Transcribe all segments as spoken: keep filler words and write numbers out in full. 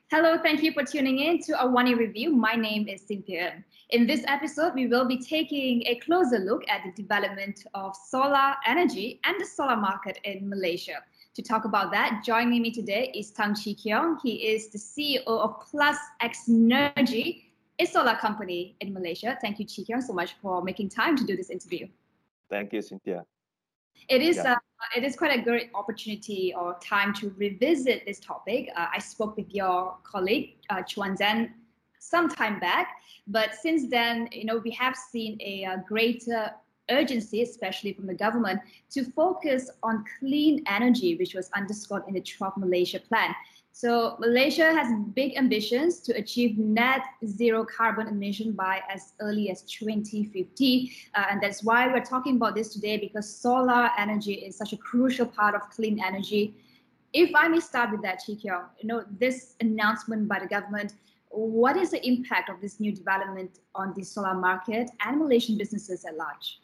Hello, thank you for tuning in to our One Year Review. My name is Cynthia. In this episode, we will be taking a closer look at the development of solar energy and the solar market in Malaysia. To talk about that, joining me today is Tang Chi Keong. He is the C E O of Plus X Energy, a solar company in Malaysia. Thank you, Chi Keong, so much for making time to do this interview. Thank you, Cynthia. It is Yeah. uh, it is quite a great opportunity or time to revisit this topic. Uh, I spoke with your colleague uh, Chuan Zhan some time back, but since then, you know, we have seen a, uh greater urgency, especially from the government, to focus on clean energy, which was underscored in the twelfth Malaysia Plan. So Malaysia has big ambitions to achieve net zero carbon emission by as early as twenty fifty. Uh, and that's why we're talking about this today, because solar energy is such a crucial part of clean energy. If I may start with that, Chi Keong, you know, this announcement by the government, what is the impact of this new development on the solar market and Malaysian businesses at large?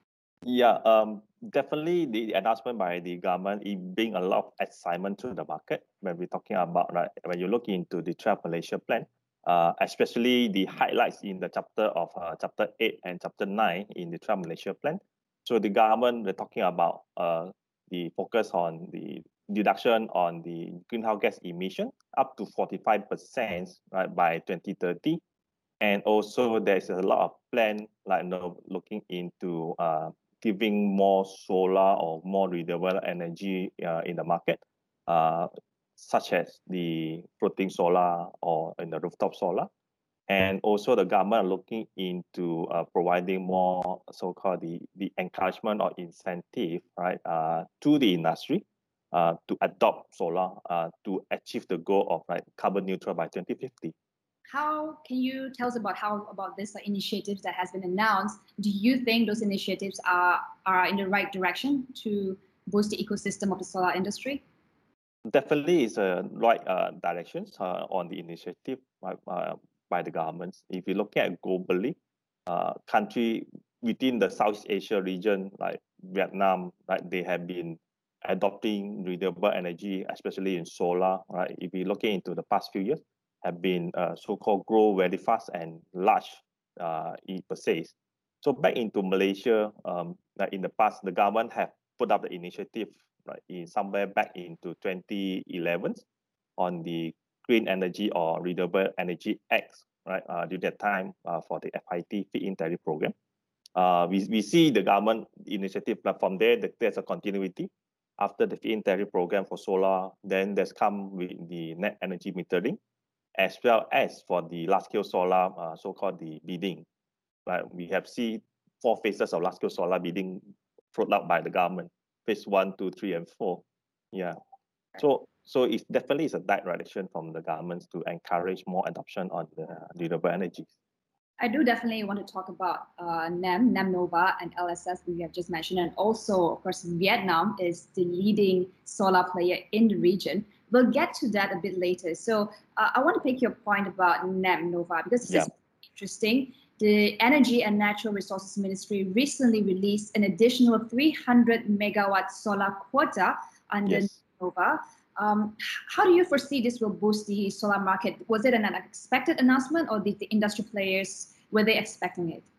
Yeah, um, definitely the announcement by the government is bring a lot of excitement to the market when we're talking about, right, when you look into the twelve Malaysia plan, uh, especially the highlights in the chapter of uh, chapter eight and chapter nine in the twelve Malaysia plan. So the government, they're talking about uh, the focus on the reduction on the greenhouse gas emission up to forty-five percent, right, by twenty thirty. And also there's a lot of plan, like, you know, looking into uh, giving more solar or more renewable energy uh, in the market, uh, such as the floating solar or in the rooftop solar. And also the government are looking into uh, providing more so-called the, the encouragement or incentive, right, uh, to the industry uh, to adopt solar uh, to achieve the goal of, like, carbon neutral by twenty fifty. How can you tell us about how about this uh, initiatives that has been announced? Do you think those initiatives are are in the right direction to boost the ecosystem of the solar industry? Definitely is a right uh, directions uh, on the initiative by, uh, by the governments. If you look at globally, uh, country within the Southeast Asia region like Vietnam, right, they have been adopting renewable energy, especially in solar. Right, if we looking into the past few years, have been uh, so-called grow very fast and large uh, in per se. So back into Malaysia, um, like in the past, the government have put up the initiative, right, in somewhere back into twenty eleven on the Green Energy or Renewable Energy Act, right, uh, during that time uh, for the F I T Feed-in Tariff Program. Uh, we, we see the government initiative, but from there, that there's a continuity. After the Feed-in Tariff Program for solar, then there's come with the net energy metering, as well as for the large-scale solar, uh, so-called the bidding. Right, we have seen four phases of large-scale solar bidding brought out by the government, phase one, two, three, and four. Yeah. So so it definitely is a direction from the governments to encourage more adoption on the renewable energies. I do definitely want to talk about uh, NEM, NEM Nova, and L S S we have just mentioned, and also, of course, Vietnam is the leading solar player in the region. We'll get to that a bit later. So uh, I want to pick your point about NEM Nova, because this Yeah. is interesting. The Energy and Natural Resources Ministry recently released an additional three hundred megawatt solar quota under Yes. Nova. Um, how do you foresee this will boost the solar market? Was it an unexpected announcement, or did the industry players, were they expecting it?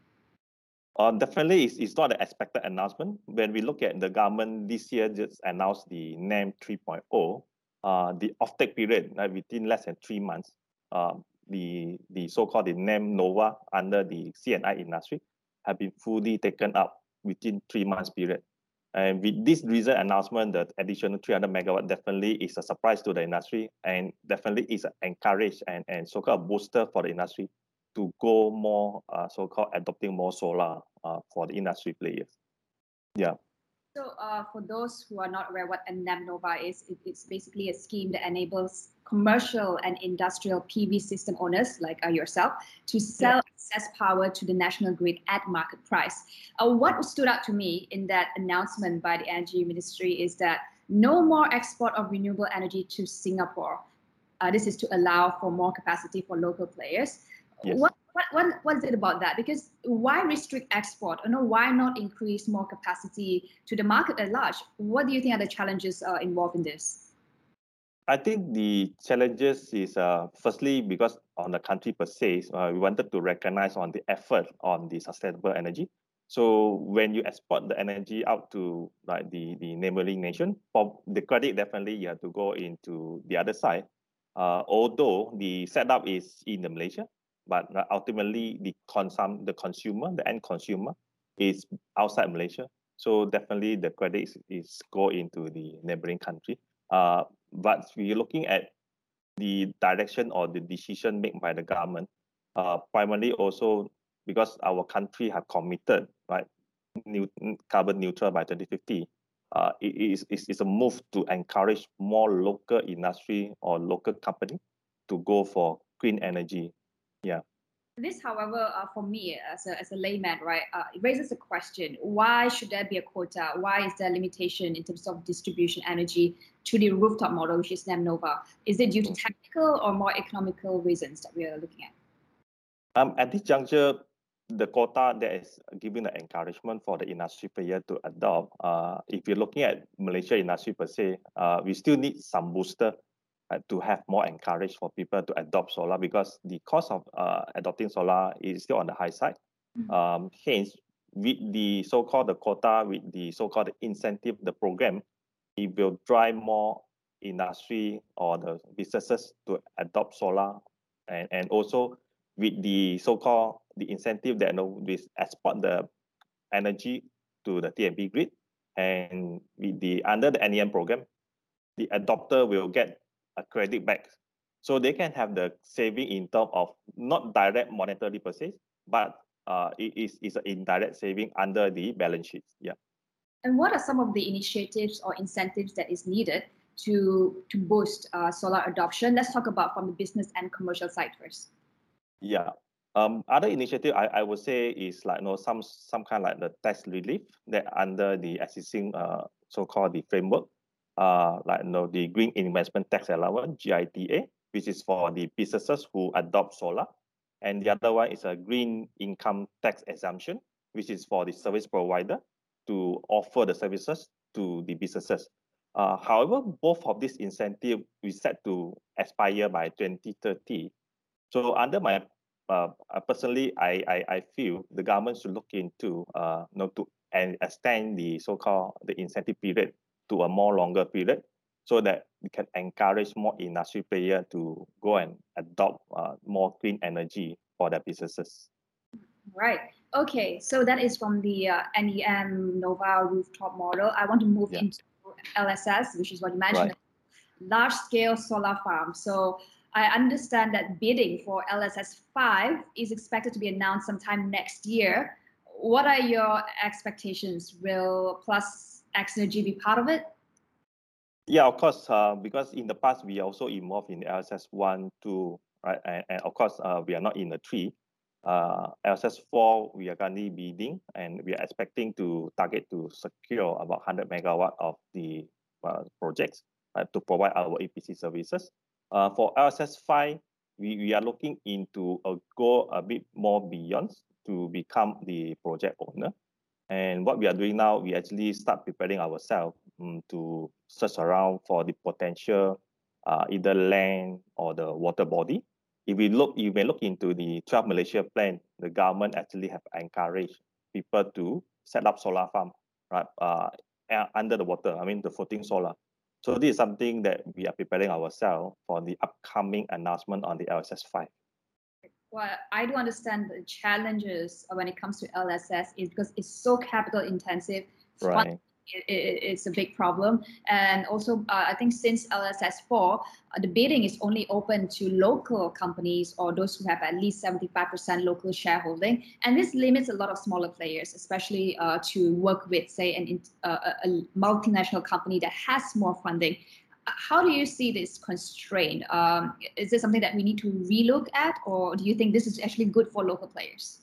Uh, definitely, it's, it's not an expected announcement. When we look at the government this year, just announced the NEM 3.0, uh, the offtake period, right, within less than three months, uh, the, the so-called the NEM Nova under the C and I industry have been fully taken up within three months period. And with this recent announcement, the additional three hundred megawatt definitely is a surprise to the industry, and definitely is encouraged and, and so-called booster for the industry to go more uh, so-called adopting more solar uh, for the industry players. Yeah. So, uh, for those who are not aware what a NEM Nova is, it, it's basically a scheme that enables commercial and industrial P V system owners like uh, yourself to sell Yeah. excess power to the national grid at market price. Uh, what stood out to me in that announcement by the Energy Ministry is that no more export of renewable energy to Singapore. Uh, this is to allow for more capacity for local players. Yes. What, what, what, what is it about that? Because why restrict export? Or no, why not increase more capacity to the market at large? What do you think are the challenges uh, involved in this? I think the challenges is uh, firstly because on the country per se, uh, we wanted to recognize on the effort on the sustainable energy. So when you export the energy out to like the, the neighboring nation, for the credit definitely you have to go into the other side. Uh, although the setup is in the Malaysia, but ultimately the consum the consumer, the end consumer, is outside Malaysia. So definitely the credit is, is go into the neighboring country. Uh, but we're looking at the direction or the decision made by the government, uh, primarily also because our country have committed, right, new, carbon neutral by twenty fifty. Uh, it is it's a move to encourage more local industry or local company to go for green energy. Yeah. This, however, uh, for me as a, as a layman, right, uh, it raises a question: why should there be a quota? Why is there limitation in terms of distribution energy to the rooftop model, which is NEMNOVA? Is it due to technical or more economical reasons that we are looking at? Um, at this juncture, the quota that is giving the encouragement for the industry player to adopt. Uh, if you're looking at Malaysia industry per se, uh, we still need some booster uh, to have more encourage for people to adopt solar because the cost of uh, adopting solar is still on the high side. Mm-hmm. Um, hence, with the so-called the quota, with the so-called incentive, the program, it will drive more industry or the businesses to adopt solar, and, and also with the so-called the incentive that you know, we export the energy to the T N B grid, and with the under the N E M program, the adopter will get a credit back, so they can have the saving in terms of not direct monetary per se, but uh, it is is an indirect saving under the balance sheet. Yeah. And what are some of the initiatives or incentives that is needed to to boost uh, solar adoption? Let's talk about from the business and commercial side first. Yeah. Um, other initiative I, I would say is like you know some some kind of like the tax relief that under the existing uh so-called the framework, uh like you know the Green Investment Tax Allowance G I T A, which is for the businesses who adopt solar, and the other one is a Green Income Tax Exemption, which is for the service provider to offer the services to the businesses. Uh, however, both of these incentive is set to expire by twenty thirty. So under my uh, personally, I, I I feel the government should look into uh you know, to and extend the so-called the incentive period to a more longer period, so that we can encourage more industry player to go and adopt uh, more clean energy for their businesses. Right. Okay. So that is from the uh, N E M Nova rooftop model. I want to move yeah. into L S S, which is what you mentioned, right. Large scale solar farm. So I understand that bidding for L S S five is expected to be announced sometime next year. What are your expectations? Will Plus X Energy be part of it? Yeah, of course, uh, because in the past, we also involved in L S S one, two, right? And, and of course, uh, we are not in the three. Uh, L S S four, we are currently bidding, and we are expecting to target to secure about one hundred megawatt of the uh, projects uh, to provide our A P C services. Uh, for L S S five, we, we are looking into a go a bit more beyond to become the project owner. And what we are doing now, we actually start preparing ourselves um, to search around for the potential uh, either land or the water body. If we look, you may look into the twelve Malaysia plan, the government actually have encouraged people to set up solar farm, right, uh, under the water, I mean the floating solar. So this is something that we are preparing ourselves for the upcoming announcement on the L S S five. Well, I do understand the challenges when it comes to L S S is because it's so capital intensive. Right. It, it, it's a big problem. And also, uh, I think since L S S four, uh, the bidding is only open to local companies or those who have at least seventy-five percent local shareholding. And this limits a lot of smaller players, especially uh, to work with, say, an, uh, a multinational company that has more funding. How do you see this constraint? Um, is this something that we need to relook at, or do you think this is actually good for local players?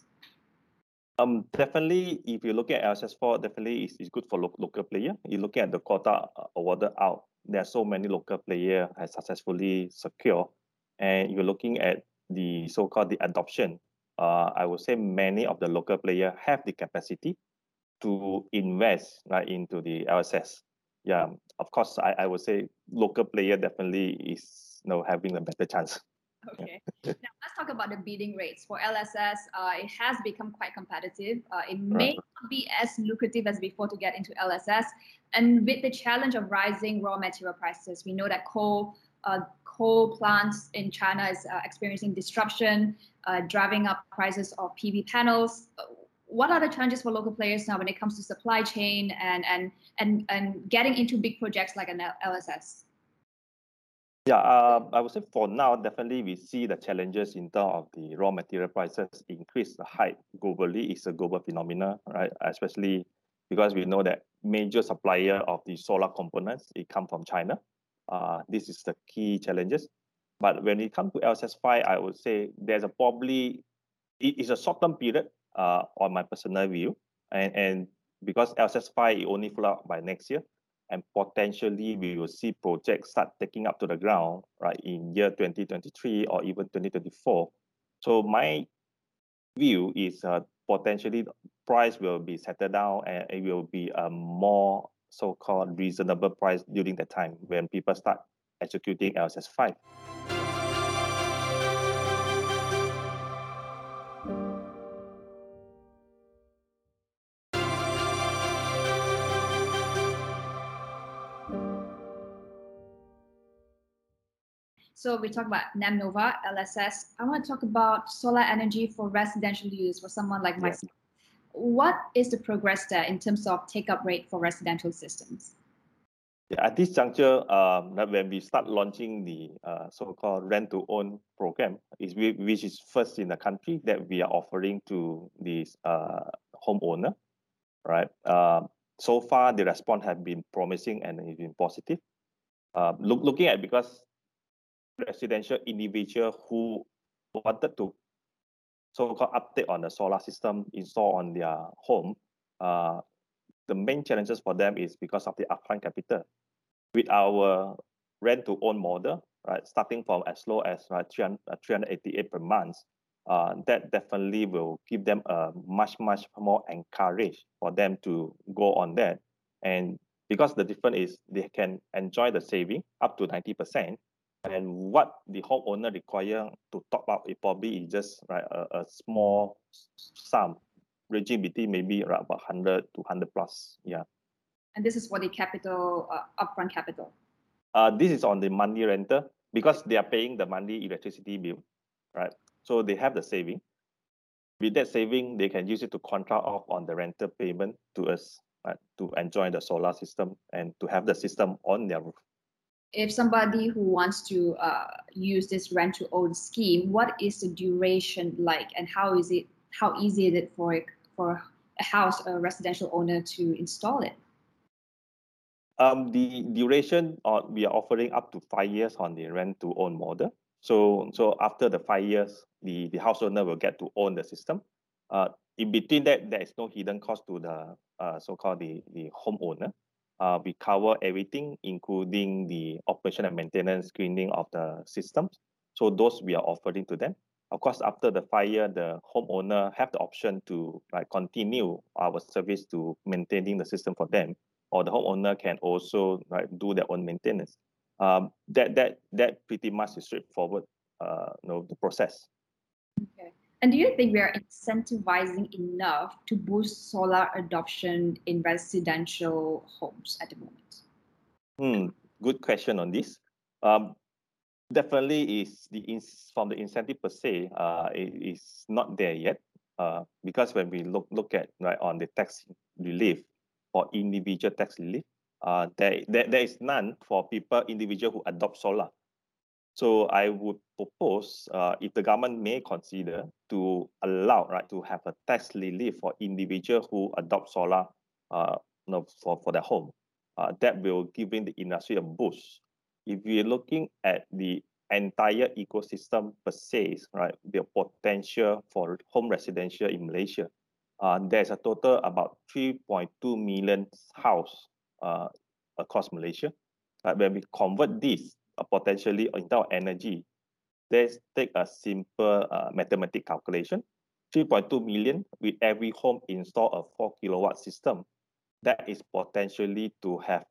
Um, definitely, if you look at L S S four, definitely it's, it's good for lo local player. You look at the quota awarded out, there are so many local players has successfully secured, and you're looking at the so-called the adoption. Uh, I would say many of the local players have the capacity to invest like into the L S S. yeah, of course, I, I would say local player definitely is you know, having a better chance. Okay. Now let's talk about the bidding rates for L S S. Uh, it has become quite competitive. Uh, it may Right. not be as lucrative as before to get into L S S, and with the challenge of rising raw material prices, we know that coal uh, coal plants in China is uh, experiencing disruption, uh, driving up prices of P V panels. What are the challenges for local players now when it comes to supply chain and and and and getting into big projects like an L S S? Yeah, uh, I would say for now, definitely we see the challenges in terms of the raw material prices increase. The height globally is a global phenomenon, right? Especially because we know that major supplier of the solar components, it come from China. Uh, this is the key challenges. But when it comes to L S S five, I would say there's a probably, it is a short-term period uh, on my personal view. And, and because L S S five it only flow out by next year, and potentially we will see projects start taking up to the ground right in year twenty twenty-three or even twenty twenty-four. So my view is uh, potentially the price will be settled down and it will be a more so-called reasonable price during the time when people start executing L S S five. So we talk about NEMNOVA, L S S. I want to talk about solar energy for residential use for someone like Yeah. myself. What is the progress there in terms of take-up rate for residential systems? Yeah, at this juncture, um, when we start launching the uh, so-called rent-to-own program, is we, which is first in the country that we are offering to this uh, homeowner, right? Uh, so far, the response has been promising and it's been positive. Uh, look, looking at because residential individual who wanted to so-called update on the solar system installed on their home, uh, the main challenges for them is because of the upfront capital. With our rent-to-own model, right, starting from as low as right, three hundred eighty-eight per month, uh, that definitely will give them a much, much more encourage for them to go on that. And because the difference is they can enjoy the saving up to ninety percent, and what the homeowner require to top up, it probably is just right, a, a small sum, ranging between maybe around about one hundred to one hundred plus. Yeah. And this is for the capital, uh, upfront capital. Uh, this is on the monthly rental because they are paying the monthly electricity bill, right? So they have the saving. With that saving, they can use it to contract off on the rental payment to us, right, to enjoy the solar system and to have the system on their roof. If somebody who wants to uh, use this rent-to-own scheme, what is the duration like, and how is it? How easy is it for for a house, a residential owner, to install it? Um, the duration, uh, we are offering up to five years on the rent-to-own model. So, so after the five years, the, the house owner will get to own the system. Uh, in between that, there is no hidden cost to the uh, so-called the, the homeowner. Uh, we cover everything, including the operation and maintenance, screening of the systems. So those we are offering to them. Of course, after the five year, the homeowner have the option to like continue our service to maintaining the system for them, or the homeowner can also right, do their own maintenance. Um, that that that pretty much is straightforward. Uh, you know, the process. Okay. And do you think we are incentivizing enough to boost solar adoption in residential homes at the moment? Hmm, good question on this. Um, definitely is the ins from the incentive per se. Uh, it is not there yet. Uh, because when we look look at right on the tax relief for individual tax relief, uh, there, there there is none for people individual who adopt solar. So I would propose, uh, if the government may consider to allow, right, to have a tax relief for individual who adopt solar, uh, you know, for for their home. Uh, that will give in the industry a boost. If we're looking at the entire ecosystem per se, right, the potential for home residential in Malaysia, uh, there's a total about three point two million house uh, across Malaysia. But when we convert this uh, potentially in terms of energy, let's take a simple uh, mathematical calculation. three point two million with every home install a four kilowatt system. That is potentially to have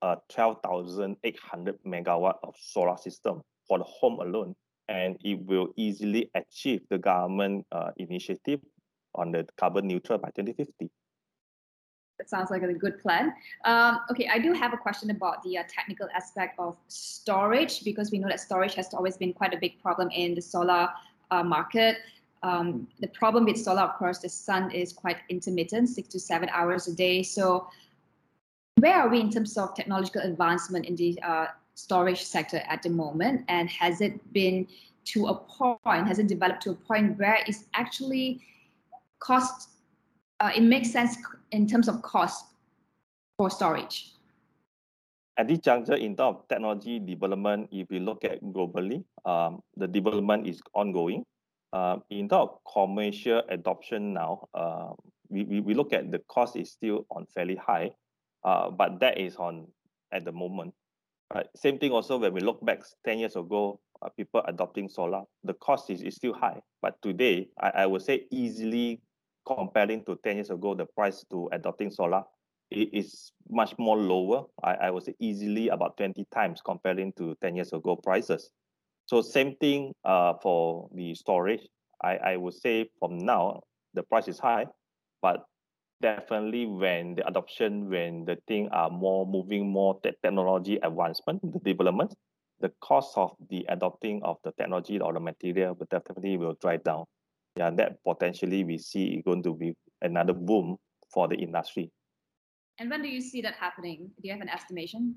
uh, twelve thousand eight hundred megawatt of solar system for the home alone, and it will easily achieve the government uh, initiative on the carbon neutral by twenty fifty. That sounds like a good plan. Um, okay, I do have a question about the uh, technical aspect of storage, because we know that storage has always been quite a big problem in the solar uh, market. Um, the problem with solar, of course, the sun is quite intermittent, six to seven hours a day. So where are we in terms of technological advancement in the uh, storage sector at the moment? And has it been to a point, has it developed to a point where it's actually cost, uh, it makes sense in terms of cost for storage? At this juncture, in terms of technology development, if we look at globally, um, the development is ongoing. Uh, in terms of commercial adoption now, uh, we, we, we look at the cost is still on fairly high, uh, but that is on at the moment. Right? Same thing also when we look back ten years ago, uh, people adopting solar, the cost is, is still high. But today, I, I would say easily comparing to ten years ago, the price to adopting solar it is much more lower. I, I would say easily about twenty times comparing to ten years ago prices. So same thing uh, for the storage. I, I would say from now, the price is high, but definitely when the adoption, when the thing are more moving more te technology advancement, the development, the cost of the adopting of the technology or the material will definitely will drive down. Yeah, that potentially we see going to be another boom for the industry. And when do you see that happening? Do you have an estimation?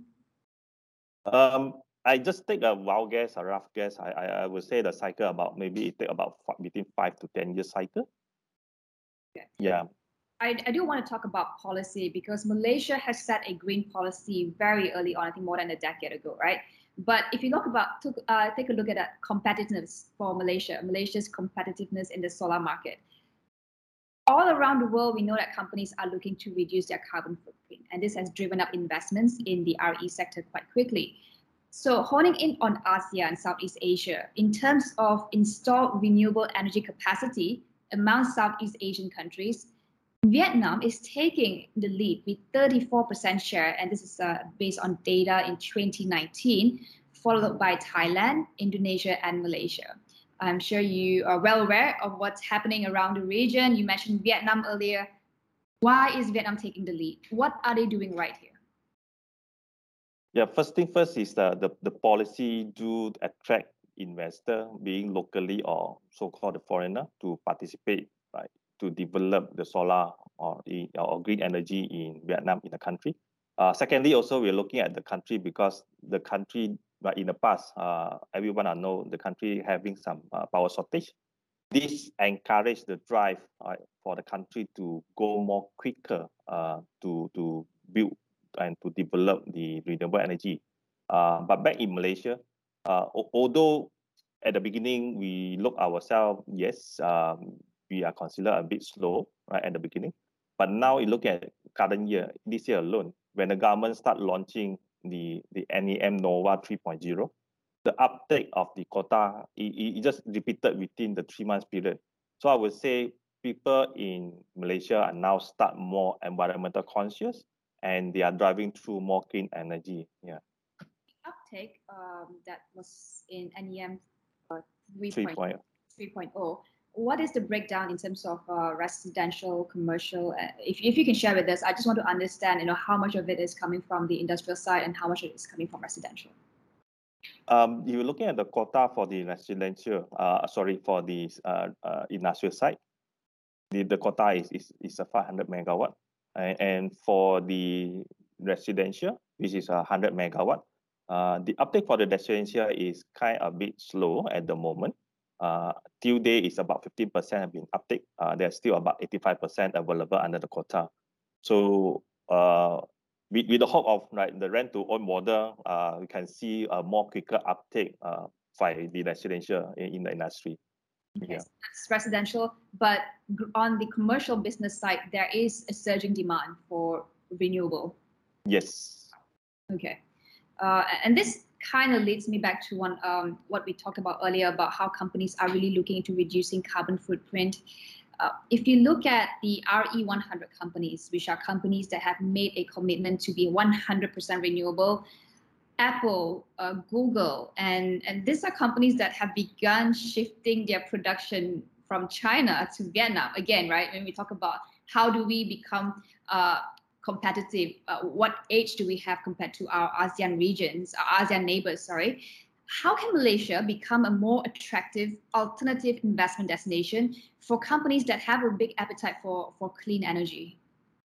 Um, I just take a wild guess, a rough guess. I, I, I would say the cycle about maybe it take about five, between five to ten years cycle. Okay. Yeah. I, I do want to talk about policy, because Malaysia has set a green policy very early on, I think more than a decade ago, right? But if you look about, to, uh, take a look at that competitiveness for Malaysia, Malaysia's competitiveness in the solar market. All around the world, we know that companies are looking to reduce their carbon footprint, and this has driven up investments in the R E sector quite quickly. So honing in on ASEAN, Southeast Asia, in terms of installed renewable energy capacity among Southeast Asian countries, Vietnam is taking the lead with thirty-four percent share, and this is uh, based on data in twenty nineteen, followed by Thailand, Indonesia, and Malaysia. I'm sure you are well aware of what's happening around the region. You mentioned Vietnam earlier. Why is Vietnam taking the lead? What are they doing right here? Yeah, first thing first is the, the, the policy do attract investor, being locally or so-called the foreigner, to participate, right, to develop the solar or, or green energy in Vietnam in the country. Uh, secondly, also we're looking at the country because the country, but in the past, uh, everyone I know the country having some uh, power shortage. This encourage the drive uh, for the country to go more quicker uh, to to build and to develop the renewable energy. Uh, but back in Malaysia, uh, although at the beginning we look ourselves, yes, um, we are considered a bit slow right at the beginning. But now you look at current year, this year alone, when the government start launching the, the N E M NOVA three point oh, the uptake of the quota, it, it just repeated within the three months period. So I would say people in Malaysia are now start more environmental conscious, and they are driving through more clean energy. Yeah. Uptake um, that was in N E M uh, three point oh. What is the breakdown in terms of uh, residential, commercial? Uh, if, if you can share with us, I just want to understand, you know, how much of it is coming from the industrial side and how much of it is coming from residential. Um, you're looking at the quota for the residential, uh, sorry, for the uh, uh, industrial side. The, the quota is, is, is a five hundred megawatt. And, and for the residential, which is a one hundred megawatt, uh, the uptake for the residential is kind of a bit slow at the moment. Uh, till date is about fifteen percent have been uptake. Uh, there's still about eighty-five percent available under the quota. So uh, with, with the hope of right, the rent to own model, uh, we can see a more quicker uptake uh, by the residential in, in the industry. Okay, Yeah. so that's residential, but on the commercial business side, there is a surging demand for renewable. Yes. Okay, uh, and this kind of leads me back to one um, what we talked about earlier about how companies are really looking into reducing carbon footprint. Uh, if you look at the R E one hundred companies, which are companies that have made a commitment to be one hundred percent renewable, Apple, uh, Google, and, and these are companies that have begun shifting their production from China to Vietnam. Again, right, when we talk about how do we become uh, competitive, uh, what edge do we have compared to our ASEAN regions, our ASEAN neighbors, sorry. How can Malaysia become a more attractive alternative investment destination for companies that have a big appetite for, for clean energy?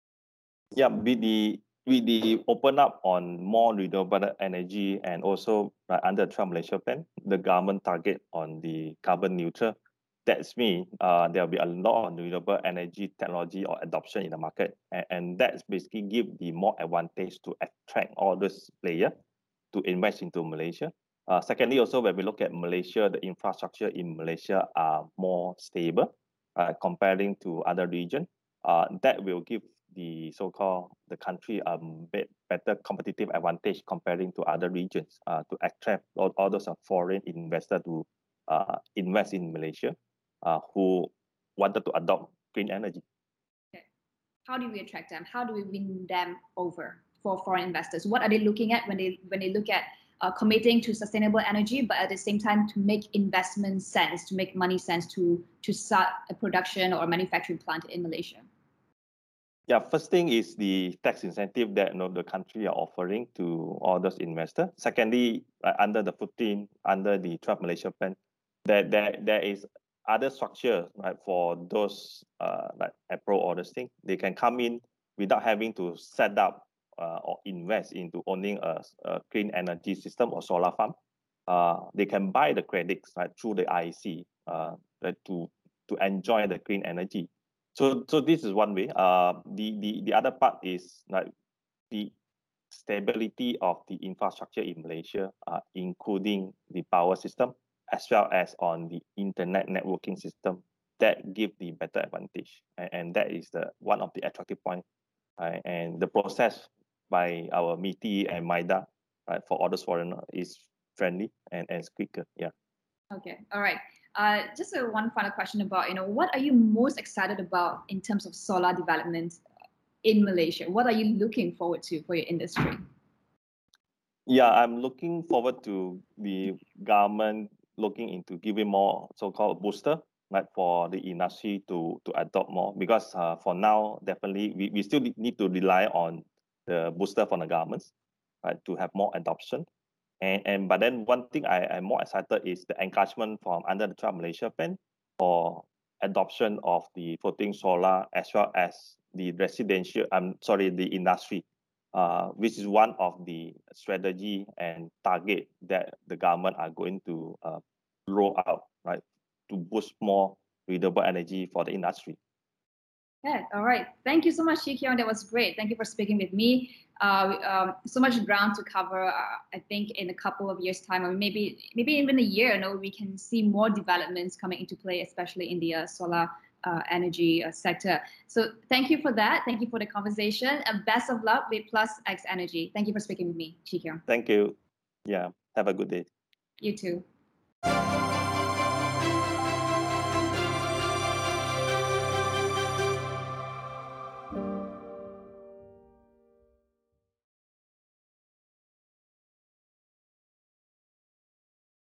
Yeah, with the with the open up on more renewable energy and also uh, under Trump Malaysia plan, the government target on the carbon neutral. That's mean uh, there'll be a lot of renewable energy technology or adoption in the market, and, and that's basically give the more advantage to attract all those players to invest into Malaysia. Uh, secondly, also when we look at Malaysia, the infrastructure in Malaysia are more stable uh, comparing to other regions. Uh, that will give the so-called the country a bit better competitive advantage comparing to other regions uh, to attract all, all those foreign investors to uh, invest in Malaysia uh, who wanted to adopt green energy. Okay. How do we attract them? How do we win them over for foreign investors? What are they looking at when they when they look at uh, committing to sustainable energy, but at the same time to make investment sense, to make money sense, to to start a production or a manufacturing plant in Malaysia? Yeah, first thing is the tax incentive that you know, the country are offering to all those investors. Secondly, uh, under the fourteen, under the Trump Malaysia plan, that there, there is other structure right, for those uh, like April or this thing. They can come in without having to set up uh, or invest into owning a, a clean energy system or solar farm. Uh, they can buy the credits right, through the I C uh, to, to enjoy the clean energy. So, so this is one way. Uh, the, the, the other part is like the stability of the infrastructure in Malaysia, uh, including the power system, as well as on the internet networking system that give the better advantage. And, and that is the one of the attractive point. Uh, and the process by our M I T I and MIDA right, for all those foreigners is friendly and, and quicker. Yeah. Okay, all right. Uh, just a, one final question about, you know, what are you most excited about in terms of solar development in Malaysia? What are you looking forward to for your industry? Yeah, I'm looking forward to the government looking into giving more so-called booster, like for the industry to to adopt more. Because uh, for now, definitely we, we still need to rely on the booster from the governments, right, to have more adoption. And, and but then one thing I, I'm more excited is the encouragement from under the Trump Malaysia plan for adoption of the floating solar as well as the residential, I'm sorry, the industry, uh, which is one of the strategy and target that the government are going to uh, roll out, right, to boost more renewable energy for the industry. Yeah, all right. Thank you so much, Chee Kiong. That was great. Thank you for speaking with me. Uh, um, so much ground to cover. Uh, I think in a couple of years' time, or maybe maybe even a year, you know, we can see more developments coming into play, especially in the uh, solar uh, energy uh, sector. So thank you for that. Thank you for the conversation. And best of luck with Plus X Energy. Thank you for speaking with me, Chee Kiong. Thank you. Yeah. Have a good day. You too.